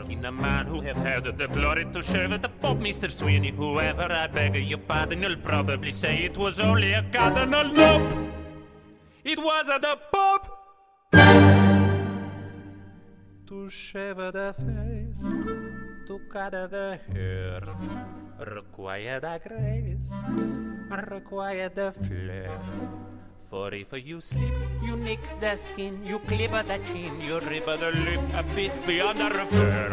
In a man who have had the glory to serve the Pope, Mr. Sweeney. Whoever, I beg your pardon, you'll probably say it was only a cardinal. Nope! It was the Pope! To shave the face, to cut the hair, required a grace, required a flair. For if you slip, you nick the skin, you clip the chin, you rip the lip a bit beyond the repair.